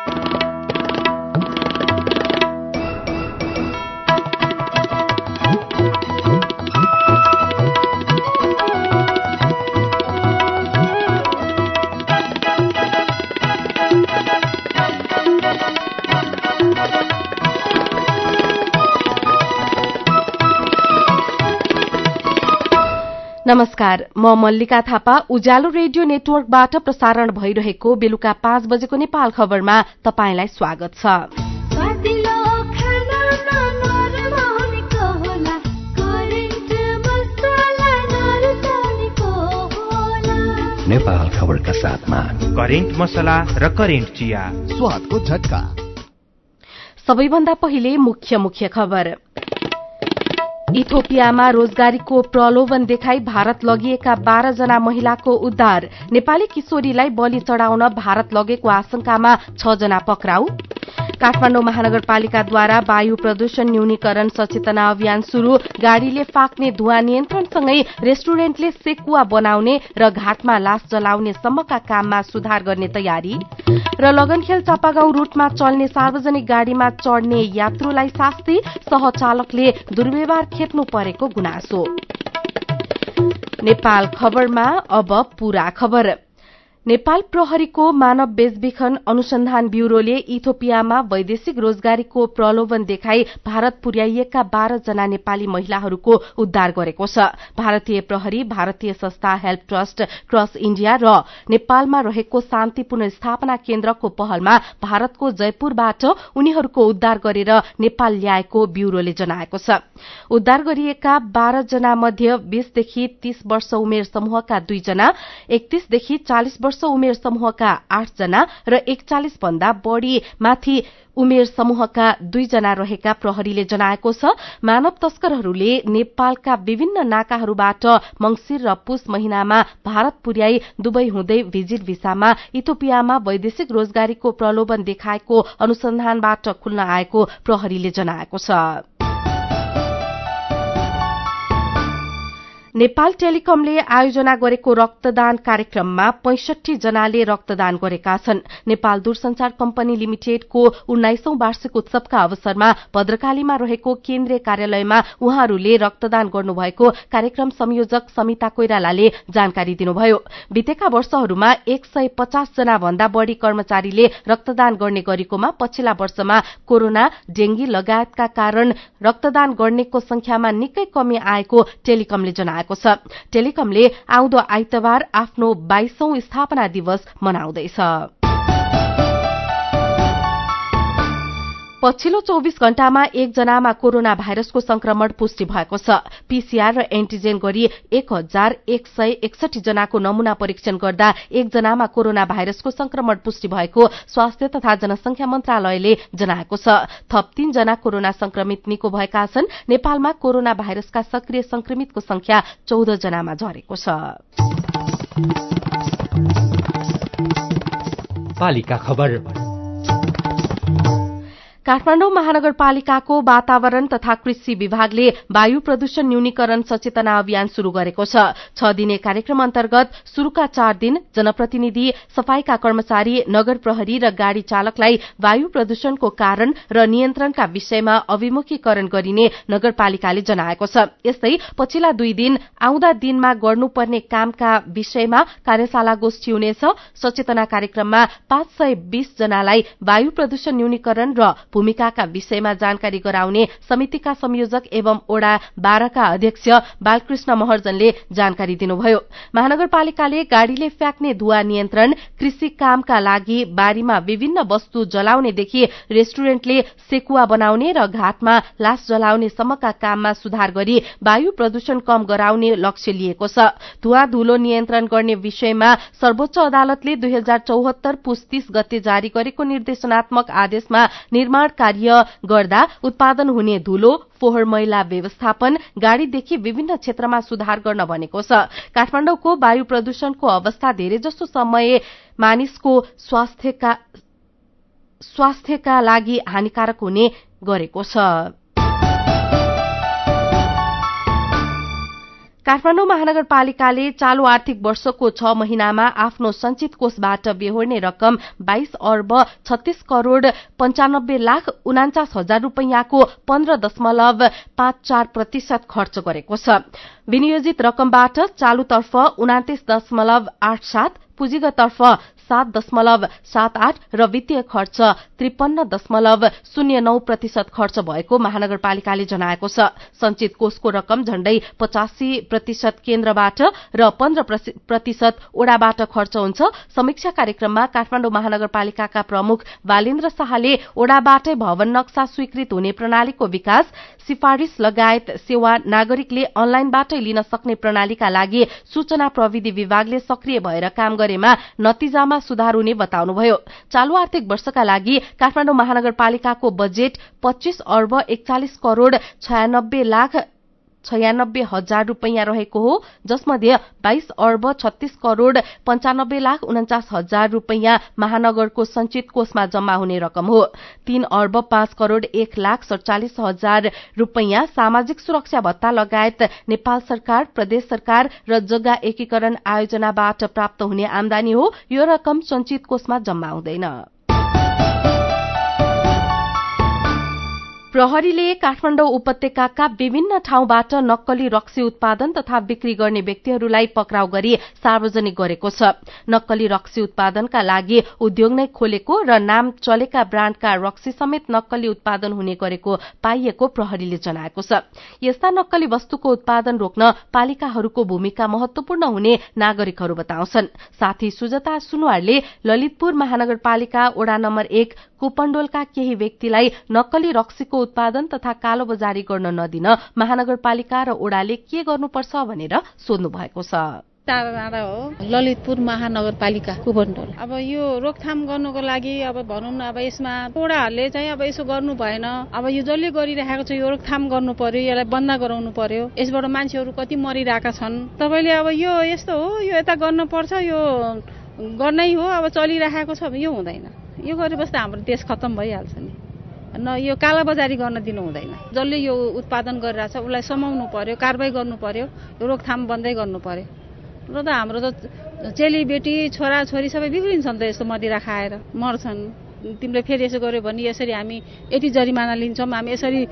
नमस्कार, म मल्लिका थापा। उज्यालो रेडियो नेटवर्कबाट प्रसारण भइरहेको बेलुका 5 बजेको नेपाल खबरमा तपाईंलाई स्वागत छ। नेपाल खबरका साथमा करेन्ट मसला र करेन्ट चिया, स्वादको झट्का। सबैभन्दा पहिले मुख्य खबर। इथियोपियामा रोजगारीको प्रलोभन देखाई भारत लगिएका 12 जना महिलाको उद्धार। नेपाली किशोरीलाई बलि चढ़ाउन भारत लगेको आशंकामा 6 जना पक्राउ। काठमाडौँ महानगरपालिकाद्वारा वायु प्रदूषण न्यूनीकरण सचेतना अभियान शुरू। गाड़ीले फाक्ने धुवा नियन्त्रणसँगै रेस्टुरेन्टले सेकुवा बनाउने र घाटमा लास जलाउने सम्मका काममा सुधार गर्ने तयारी। र लगनखेल चापागाउँ रूटमा चल्ने सार्वजनिक गाड़ीमा चढ़ने यात्रुलाई शास्ति, सहचालकले दुर्व्यवहार खेप्नु परेको गुनासो। नेपाल खबरमा अब पूरा खबर। नेपाल प्रहरीको मानव बेचबिखन अनुसन्धान ब्यूरोले इथियोपियामा वैदेशिक रोजगारीको प्रलोभन देखाई भारत पुर्याइएका 12 जना नेपाली महिलाहरूको उद्धार गरेको छ। भारतीय प्रहरी, भारतीय संस्था हेल्प ट्रस्ट, क्रस इण्डिया र नेपालमा रहेको शान्ति पुनर्स्थापना केन्द्रको पहलमा भारतको जयपुरबाट उनीहरूको उद्धार गरेर नेपाल ल्याएको ब्यूरोले जनाएको छ। उद्धार गरिएका 12 जना मध्ये 20 देखि 30 वर्ष उमेर समूहका 2 जना, 31 देखि 40 वर्ष उमेर समूहका 8 जना र 41 भन्दा बढ़ी माथि उमेर समूहका 2 जना रहेका प्रहरीले जनाएको छ। मानव तस्करहरूले नेपालका विभिन्न नाकाहरूबाट मंगिर र पुष महिनामा भारत पुर्याई दुबई हुँदै भिजिट भिसामा इथियोपियामा वैदेशिक रोजगारीको प्रलोभन देखाएको अनुसन्धानबाट खुल्न आएको प्रहरीले जनाएको छ। नेपाल टेलिकमले आयोजना गरेको रक्तदान कार्यक्रममा 65 जनाले रक्तदान गरेका छन्। नेपाल दूरसञ्चार कम्पनी लिमिटेडको 19औं वार्षिक उत्सवका अवसरमा भद्रकालीमा रहेको केन्द्रीय कार्यालयमा उहाँहरूले रक्तदान गर्नुभएको कार्यक्रम संयोजक समिता कोइरालाले जानकारी दिनुभयो। बितेका वर्षहरूमा 150 जना भन्दा बढ़ी कर्मचारीले रक्तदान गर्ने गरेकोमा पछिल्ला वर्षमा कोरोना, डेंगी लगायतका कारण रक्तदान गर्नेको संख्यामा निकै कमी आएको टेलिकमले जनाएको छ। टेलिकमले आउँदो आइतबार आफ्नो 22औं स्थापना दिवस मनाउँदैछ। पछिल्लो 24 घण्टामा 1 जनामा कोरोना भाइरसको संक्रमण पुष्टि भएको छ। पीसीआर र एन्टिजेन गरी 1161 जनाको नमूना परीक्षण गर्दा 1 जनामा कोरोना भाइरसको संक्रमण पुष्टि भएको स्वास्थ्य तथा जनसंख्या मन्त्रालयले जनाएको छ। थप 3 जना कोरोना संक्रमित निको भएका छन्। नेपालमा कोरोना भाइरसका सक्रिय संक्रमितको संख्या 14 जनामा झरेको छ। पालिका खबर। काठमाडौँ महानगरपालिकाको वातावरण तथा कृषि विभागले वायु प्रदूषण न्यूनीकरण सचेतना अभियान शुरू गरेको छ। 6 दिने कार्यक्रम अन्तर्गत शुरूका 4 दिन जनप्रतिनिधि, सफाईका कर्मचारी, नगर प्रहरी र गाड़ी चालकलाई वायु प्रदूषणको कारण र नियन्त्रणका विषयमा अभिमुखीकरण गरिने नगरपालिकाले जनाएको छ। यस्तै पछिल्ला 2 दिन आउँदा दिनमा गर्नुपर्ने कामका विषयमा कार्यशाला गोष्ठी हुनेछ। सचेतना कार्यक्रममा 520 जनालाई वायु प्रदूषण न्यूनीकरण र भूमिकाका विषयमा जानकारी गराउने समितिका संयोजक एवं ओडा 12 का अध्यक्ष बालकृष्ण महर्जनले जानकारी दिनुभयो। महानगरपालिकाले गाड़ीले फ्याक्ने धुवा नियन्त्रण, कृषि कामका लागि बारीमा विभिन्न वस्तु जलाउनेदेखि रेस्टुरेन्टले सेकुवा बनाउने र घाटमा लास जलाउने सम्मका काममा सुधार गरी वायु प्रदूषण कम गराउने लक्ष्य लिएको छ। धुवा धूलो नियन्त्रण गर्ने विषयमा सर्वोच्च अदालतले 2074 पुस 30 गते जारी गरेको निर्देशनात्मक आदेशमा निर्माण कार्य गर्दा उत्पादन हुने धूलो, फोहोर मैला व्यवस्थापन, गाड़ीदेखि विभिन्न क्षेत्रमा सुधार गर्न भनेको छ। काठमाडौँको वायु प्रदूषणको अवस्था धेरैजसो समय मानिसको स्वास्थ्यका लागि हानिकारक हुने गरेको छ। काठमाडौँ महानगरपालिकाले चालू आर्थिक वर्षको 6 महिनामा आफ्नो सञ्चित कोषबाट बेहोर्ने रकम 22 अर्ब 36 करोड़ 95 लाख 49 हजार रूपैयाँको 15.54% खर्च गरेको छ। विनियोजित रकमबाट चालूतर्फ 29.87, पुँजीगततर्फ 7.78 र वित्तीय खर्च 53.09% खर्च भएको महानगरपालिकाले जनाएको छ। सञ्चित कोषको रकम झण्डै 85% केन्द्रबाट र 15% ओडाबाट खर्च हुन्छ। समीक्षा कार्यक्रममा काठमाडौँ महानगरपालिकाका प्रमुख बालेन्द्र शाहले ओडाबाटै भवन नक्सा स्वीकृत हुने प्रणालीको विकास, सिफारिश लगायत सेवा नागरिकले अनलाइनबाटै लिन सक्ने प्रणालीका लागि सूचना प्रविधि विभागले सक्रिय भएर काम गरेमा नतिजामा सुधार हुने बताउनुभयो। चालू आर्थिक वर्षका लागि काठमाडौँ महानगरपालिकाको बजेट 25 अर्ब 41 करोड़ 96 लाख 96 हजार रूपैयाँ रहेको हो, जसमध्ये 22 अर्ब 36 करोड़ 95 लाख 49 हजार रूपैयाँ महानगरको सञ्चित कोषमा जम्मा हुने रकम हो। 3 अर्ब 5 करोड़ 1 लाख 47 हजार रूपैयाँ सामाजिक सुरक्षा भत्ता लगायत नेपाल सरकार, प्रदेश सरकार र जग्गा एकीकरण आयोजनाबाट प्राप्त हुने आमदानी हो। यो रकम सञ्चित कोषमा जम्मा हुँदैन। प्रहरीले काठमाडौँ उपत्यकाका विभिन्न ठाउँबाट नक्कली रक्सी उत्पादन तथा बिक्री गर्ने व्यक्तिहरूलाई पक्राउ गरी सार्वजनिक गरेको छ। नक्कली रक्सी उत्पादनका लागि उद्योग नै खोलेको र नाम चलेका ब्राण्डका रक्सी समेत नक्कली उत्पादन हुने गरेको पाइएको प्रहरीले जनाएको छ। यस्ता नक्कली वस्तुको उत्पादन रोक्न पालिकाहरूको भूमिका महत्वपूर्ण हुने नागरिकहरू बताउँछन्। साथी सुजता सुनुवारले ललितपुर महानगरपालिका वडा नम्बर 1 कुपण्डोलका केही व्यक्तिलाई नक्कली रक्सीको उत्पादन तथा कालो बजारी गर्न नदिन महानगरपालिका र ओडाले के गर्नुपर्छ भनेर सोध्नु भएको छ। टाढा हो ललितपुर महानगरपालिका कुपण्डोल। अब यो रोकथाम गर्नुको लागि अब भनौँ न, अब यसमा ओडाहरूले चाहिँ अब यसो गर्नु भएन। अब यो जसले गरिरहेको छ यो रोकथाम गर्नु पर्यो, यसलाई बन्द गराउनु पर्यो। यसबाट मान्छेहरू कति मरिरहेका छन्। तपाईले अब यो यस्तो हो, यो यता गर्न पर्छ, यो गर्नै हो, अब चलिरहेको छ, यो हुँदैन। यो गरेपछि त हाम्रो देश खत्तम भइहाल्छ नि। न यो कालाबजारी गर्न दिनु हुँदैन। जसले यो उत्पादन गरिरहेछ उसलाई समाउनु पर्यो, कारबाही गर्नु पर्यो, रोकथाम बन्दै गर्नु पर्यो। र त हाम्रो त चेलीबेटी छोराछोरी सबै बिग्रिन्छन् त यस्तो मदिरा खाएर मर्छन्। तिमीले फेरि यसो गर्यो भने यसरी हामी यति जरिमाना लिन्छौँ, हामी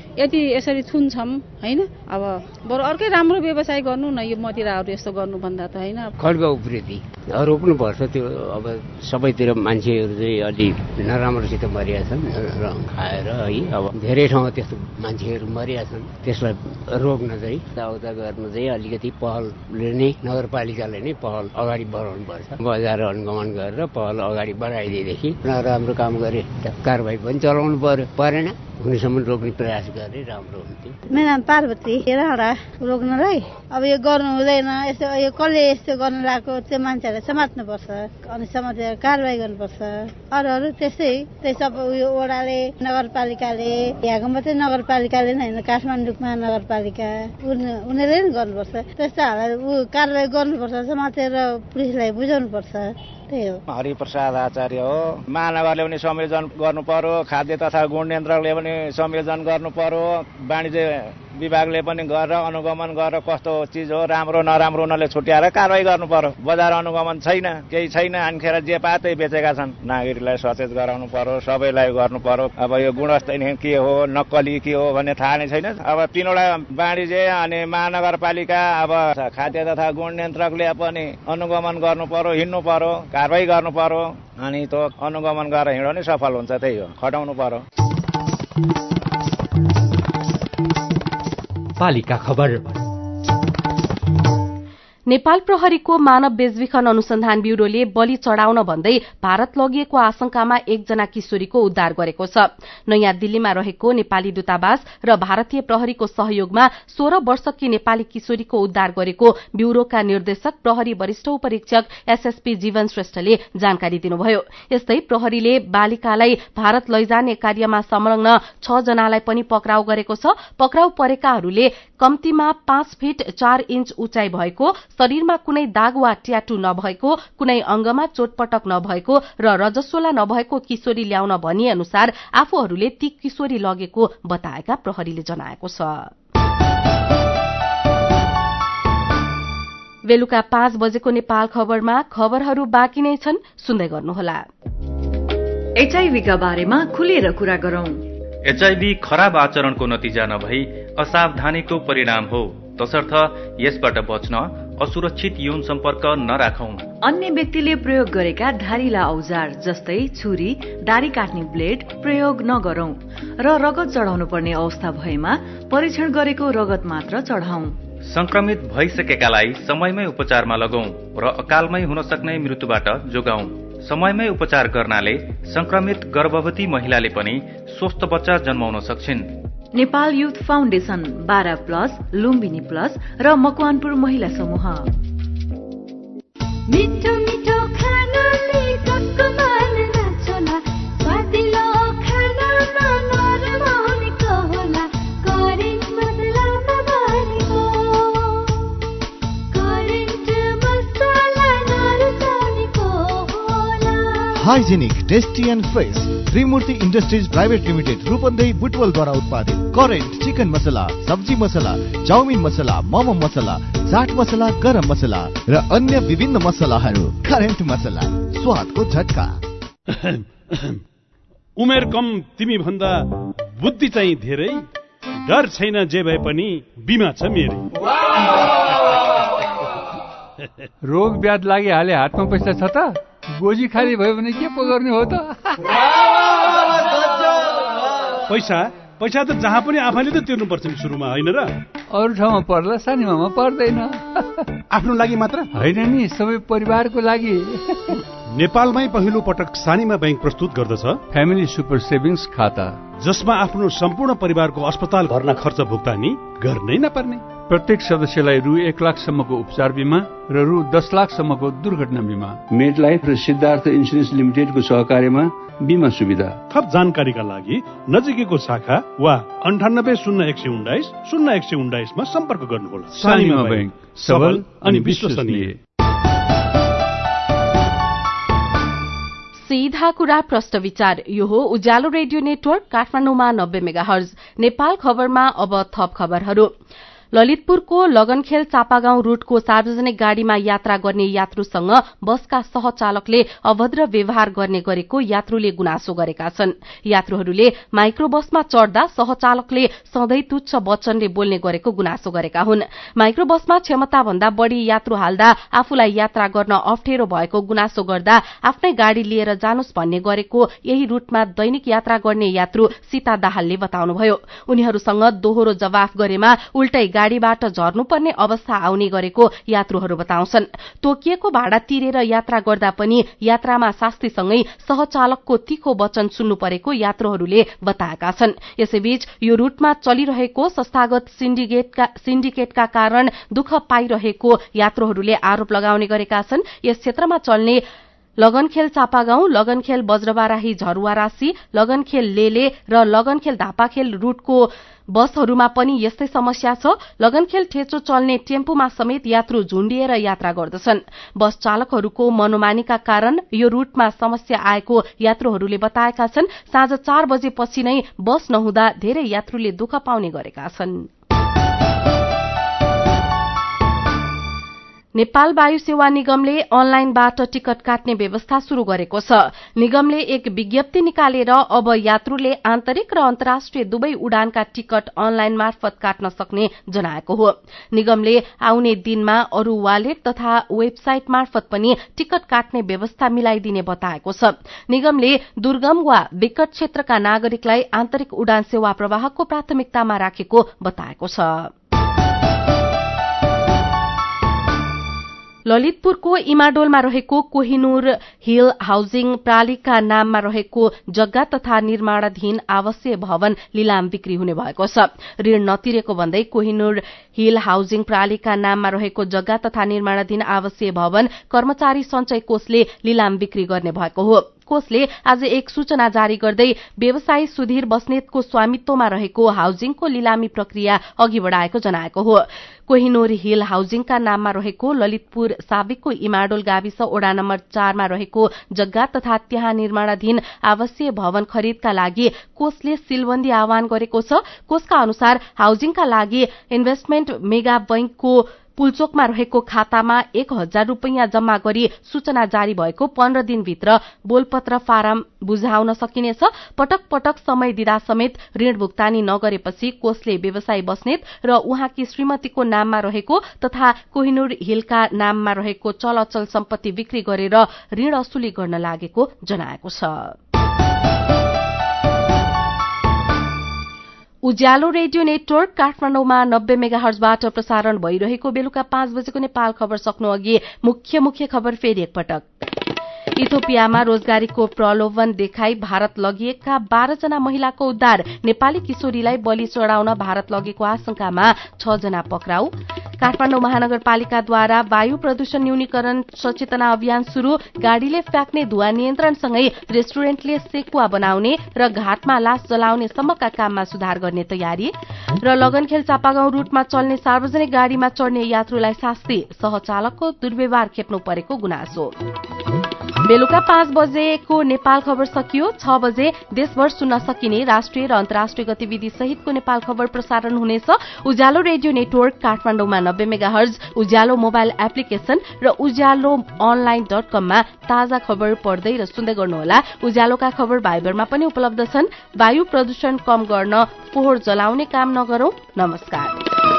यसरी थुन्छौँ होइन। अब बरु अर्कै राम्रो व्यवसाय गर्नु न, यो मदिराहरू यस्तो गर्नुभन्दा त होइन। खड्ग उप्रेती रोक्नुपर्छ। त्यो अब सबैतिर मान्छेहरू चाहिँ अलि नराम्रोसित मरिया छन् रङ खाएर है। अब धेरै ठाउँमा त्यस्तो मान्छेहरू मरिया छन्। त्यसलाई रोक्न चाहिँ यताउता गर्नु चाहिँ अलिकति पहलले नै नगरपालिकाले नै पहल अगाडि बढाउनुपर्छ। बजार अनुगमन गरेर पहल अगाडि बढाइदिएदेखि नराम्रो काम गरे कारबाही पनि चलाउनु परेन। हुनेसम्म रोक्ने प्रयास गरे राम्रो हुन्थ्यो। मेरो नाम पार्वती राणा। रोक्नलाई अब यो गर्नु हुँदैन। यस्तो यो कसले यस्तो गर्नु लागेको त्यो मान्छेहरूलाई समात्नुपर्छ अनि समातेर कारबाही गर्नुपर्छ। अरू त्यस्तै सब उयो ओडाले नगरपालिकाले, यहाँको मात्रै नगरपालिकाले नै होइन, काठमाडौँ महानगरपालिका उनीहरूले नै गर्नुपर्छ। त्यस्तो हालत कारबाही गर्नुपर्छ, समातेर पुलिसलाई बुझाउनुपर्छ। हरिप्रसाद आचार्य हो। महानगरले पनि संयोजन गर्नु पर्यो, खाद्य तथा गुण नियन्त्रकले पनि संयोजन गर्नु पर्यो, वाणिज्य विभागले पनि गरेर अनुगमन गरेर कस्तो चिज हो राम्रो नराम्रो उनीहरूले छुट्याएर कारवाही गर्नु पर्यो। बजार अनुगमन छैन, केही छैन, अनिखेर जे पाए त्यही बेचेका छन्। नागरिकलाई सचेत गराउनु पर्यो, सबैलाई गर्नु पर्यो। अब यो गुणस्तर के हो, नक्कली के हो भन्ने थाहा नै छैन। अब 3वटा वाणिज्य अनि महानगरपालिका अब खाद्य तथा गुण नियन्त्रकले पनि अनुगमन गर्नु पर्यो, हिँड्नु पर्यो, कारवाही गर्नु पर्यो। अनि त अनुगमन गरेर हिँड्यो भने सफल हुन्छ। त्यही हो, खटाउनु पर्यो। पालिका खबर। नेपाल प्रहरीको मानव बेचबिखन अनुसन्धान ब्यूरोले बलि चढ़ाउन भन्दै भारत लगिएको आशंकामा एकजना किशोरीको उद्धार गरेको छ। नयाँ दिल्लीमा रहेको नेपाली दूतावास र भारतीय प्रहरीको सहयोगमा 16 वर्षकी नेपाली किशोरीको उद्धार गरेको ब्यूरोका निर्देशक प्रहरी वरिष्ठ उपरीक्षक एसएसपी जीवन श्रेष्ठले जानकारी दिनुभयो। यस्तै प्रहरीले बालिकालाई भारत लैजाने कार्यमा संलग्न 6 जनालाई पनि पक्राउ गरेको छ। पक्राउ परेकाहरूले कम्तीमा 5 फिट 4 इन्च उचाइ भएको, शरीरमा कुनै दाग वा ट्याटू नभएको, कुनै अंगमा चोटपटक नभएको र रजस्वला नभएको किशोरी ल्याउन भनिए अनुसार आफूहरूले ती किशोरी लगेको बताएका प्रहरीले जनाएको छ। बेलुका 5 बजेको नेपाल खबरमा खबरहरू बाँकी नै छन्, सुन्दै गर्नुहोला। एचआईभीका बारेमा खुलेर कुरा गरौं। एचआईभी खराब आचरणको नतिजा नभई असावधानीको परिणाम हो, तसर्थ यसबाट बच्न असुरक्षित यौन सम्पर्क नराखौं। अन्य व्यक्तिले प्रयोग गरेका धारिला औजार जस्तै छुरी, दारी काट्ने ब्लेड प्रयोग नगरौं र रगत चढाउनु पर्ने अवस्था भएमा परीक्षण गरेको रगत मात्र चढाउँ। संक्रमित भइसकेकालाई समयमै उपचारमा लगौं र अकालमै हुन सक्ने मृत्युबाट जोगाउँ। समयमै उपचार गर्नाले संक्रमित गर्भवती महिलाले पनि स्वस्थ बच्चा जन्माउन सक्छिन्। Nepal youth foundation 12+, Lumbini plus र मकवानपुर महिला समूह। मिठो मिठो खानाले टक्क मार्न छोला, स्वादिलो खानामा नरमाउनेको होला, करेन्ट मसलामा भरेको, करेन्ट मसला नरुचाउनेको होला। Hygienic, tasty and fresh Trimurti industries private limited Rupandehi बुटवलद्वारा उत्पादित करेन्ट चिकन मसला, सब्जी मसला, चाउमिन मसला, मोमो मसला, चाट मसला, गरम मसला र अन्य विभिन्न मसलाहरू। करेन्ट मसला, स्वादको झट्का। उमेर कम तिमी भन्दा बुद्धि चाहिँ धेरै, डर छैन जे भए पनि बिमा छ मेरो। रोग ब्याध लागिहाले हातमा पैसा छ त, गोजी खाली भयो भने के पो गर्ने हो त? पैसा त जहाँ पनि आफैले त तिर्नुपर्छ नि सुरुमा, होइन र? अरू ठाउँमा पर्ला, सानीमामा पर्दैन। आफ्नो लागि मात्र होइन नि, सबै परिवारको लागि। नेपालमै पहिलो पटक सानीमा बैंक प्रस्तुत गर्दछ फ्यामिली सुपर सेभिङ्स खाता, जसमा आफ्नो सम्पूर्ण परिवारको अस्पताल भर्ना खर्च भुक्तानी गर्नै नपर्ने। प्रत्येक सदस्यलाई रु 1 लाखसम्मको उपचार बिमा र रु 10 लाखसम्मको दुर्घटना बिमा। मेडलाइफ र सिद्धार्थ इन्सुरेन्स लिमिटेडको सहकार्यमा बिमा सुविधा। थप जानकारीका लागि नजिकैको शाखा वा 980119 मा सम्पर्क गर्नुहोला। सानीमा बैंक, सबल अनि विश्वसनीय। सीधा कुरा प्रश्न विचार, यो हो उज्यालो रेडियो नेटवर्क काठमाडौँमा 90 मेगाहर्ज। नेपाल खबरमा अब थप खबरहरू। ललितपुरको लगनखेल चापागाउँ रूटको सार्वजनिक गाड़ीमा यात्रा गर्ने यात्रुसँग बसका सहचालकले अभद्र व्यवहार गर्ने गरेको यात्रुले गुनासो गरेका छन्। यात्रुहरूले माइक्रो बसमा चढ़दा सहचालकले सधैँ तुच्छ वचनले बोल्ने गरेको गुनासो गरेका हुन्। माइक्रो बसमा क्षमता भन्दा बढ़ी यात्रु हाल्दा आफूलाई यात्रा गर्न अप्ठ्यारो भएको गुनासो गर्दा आफ्नै गाड़ी लिएर जानुस् भन्ने गरेको यही रूटमा दैनिक यात्रा गर्ने यात्रु सीता दाहालले बताउनुभयो। उनीहरूसँग दोहोरो जवाफ गरेमा उल्टै गाड़ीबाट झर्नुपर्ने अवस्था आउने गरेको यात्रुहरू बताउँछन्। तोकिएको भाडा तिरेर यात्रा गर्दा पनि यात्रामा शास्तिसँगै सहचालकको तीखो वचन सुन्नु परेको यात्रुहरूले बताएका छन्। यसैबीच यो रूटमा चलिरहेको संस्थागत सिन्डिकेटका कारण दुःख पाइरहेको यात्रुहरूले आरोप लगाउने गरेका छन्। यस क्षेत्रमा चल्ने लगनखेल चापागाउँ, लगनखेल बज्रबाराही झरुवारासी, लगनखेल लेले र लगनखेल धापाखेल रूटको बसहरूमा पनि यस्तै समस्या छ। लगनखेल ठेचो चल्ने टेम्पोमा समेत यात्रु झुण्डिएर यात्रा गर्दछन्। बस चालकहरूको मनोमानीका कारण यो रूटमा समस्या आएको यात्रुहरूले बताएका छन्। साँझ 4 बजेपछि नै बस नहुँदा धेरै यात्रुले दुःख पाउने गरेका छन्। नेपाल वायु सेवा निगमले अनलाइनबाट टिकट काट्ने व्यवस्था शुरू गरेको छ। निगमले एक विज्ञप्ति निकालेर अब यात्रुले आन्तरिक र अन्तर्राष्ट्रिय दुवै उडानका टिकट अनलाइन मार्फत काट्न सक्ने जनाएको हो। निगमले आउने दिनमा अरू वालेट तथा वेबसाइट मार्फत पनि टिकट काट्ने व्यवस्था मिलाइदिने बताएको छ। निगमले दुर्गम वा विकट क्षेत्रका नागरिकलाई आन्तरिक उडान सेवा प्रवाहको प्राथमिकतामा राखेको बताएको छ। ललितपुरको इमाडोलमा रहेको कोहिनूर हिल हाउसिङ प्रणालीका नाममा रहेको जग्गा तथा निर्माणाधीन आवासीय भवन लिलाम बिक्री हुने भएको छ। ऋण नतिरेको भन्दै कोहिनूर हिल हाउसिङ प्रणालीका नाममा रहेको जग्गा तथा निर्माणाधीन आवासीय भवन कर्मचारी सञ्चय कोषले लिलाम बिक्री गर्ने भएको हो। कोषले आज एक सूचना जारी गर्दै व्यवसायी सुधीर बस्नेतको स्वामित्वमा रहेको हाउसिङको लिलामी प्रक्रिया अघि बढ़ाएको जनाएको हो। कोहिनूर हिल हाउसिङका नाममा रहेको ललितपुर साबिकको इमाडोल गाविस ओडा नम्बर 4 मा रहेको जग्गा तथा त्यहाँ निर्माणाधीन आवासीय भवन खरिदका लागि कोषले सिलबन्दी आह्वान गरेको छ। कोषका अनुसार हाउसिङका लागि इन्भेस्टमेन्ट मेगा बैंकको पुलचोकमा रहेको खातामा 1000 रुपैयाँ जम्मा गरी सूचना जारी भएको 15 दिनभित्र बोलपत्र फारम बुझाउन सकिनेछ। पटक पटक समय दिँदा समेत ऋण भुक्तानी नगरेपछि कोषले व्यवसाय बस्नेत र उहाँकी श्रीमतीको नाममा रहेको तथा कोहिनूर हिलका नाममा रहेको चल अचल सम्पत्ति बिक्री गरेर ऋण असुली गर्न लागेको जनाएको छ। उज्यालो रेडियो नेटवर्क काठमाडौँमा 90 मेगाहर्जबाट प्रसारण भइरहेको बेलुका 5 बजेको नेपाल खबर सक्नु अघि मुख्य खबर फेरि एकपटक। इथियोपियामा रोजगारीको प्रलोभन देखाई भारत लगिएका 12 जना महिलाको उद्धार। नेपाली किशोरीलाई बलि चढ़ाउन भारत लगेको आशंकामा 6 जना पक्राउ। काठमाडौँ महानगरपालिकाद्वारा वायु प्रदूषण न्यूनीकरण सचेतना अभियान शुरू। गाड़ीले फ्याँक्ने धुवा नियन्त्रणसँगै रेस्टुरेन्टले सेकुवा बनाउने र घाटमा लास जलाउने सम्मका काममा सुधार गर्ने तयारी। र लगनखेल चापागाउँ रूटमा चल्ने सार्वजनिक गाड़ीमा चढ़ने यात्रुलाई शास्ति। सहचालकको दुर्व्यवहार खेप्नु परेको गुनासो। बेलुका 5 बजेको नेपाल खबर सकियो। 6 बजे देशभर सुन्न सकिने राष्ट्रिय र अन्तर्राष्ट्रिय गतिविधि सहितको नेपाल खबर प्रसारण हुनेछ। उज्यालो रेडियो नेटवर्क काठमाडौँमा 90 मेगाहर्ज, उज्यालो मोबाइल एप्लिकेशन र उज्यालो online.com मा ताजा खबर पढ्दै र सुन्दै गर्नुहोला। उज्यालोका खबर भाइबरमा पनि उपलब्ध छन्। वायु प्रदूषण कम गर्न फोहोर जलाउने काम नगरौं। नमस्कार।